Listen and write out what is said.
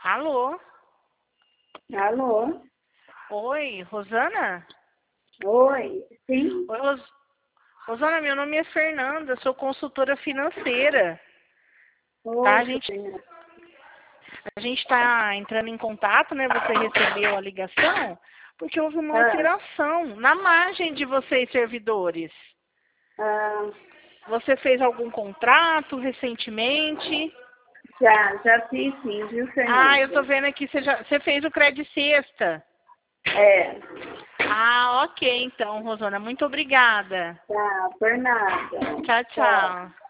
Alô? Alô? Oi, Rosana? Oi, sim? Oi, Rosana, meu nome é Fernanda, sou consultora financeira. Tá? Oi, A gente está entrando em contato, né? Você recebeu a ligação porque houve uma ah, alteração na margem de vocês, servidores. ah, Você fez algum contrato recentemente? já fiz sim, viu, Ah, eu Fernanda? tô vendo aqui, você fez o Credit Sexta. É, Ah, ok, então, Rosana, muito obrigada. tá, por nada. Tchau, Tchau. tchau.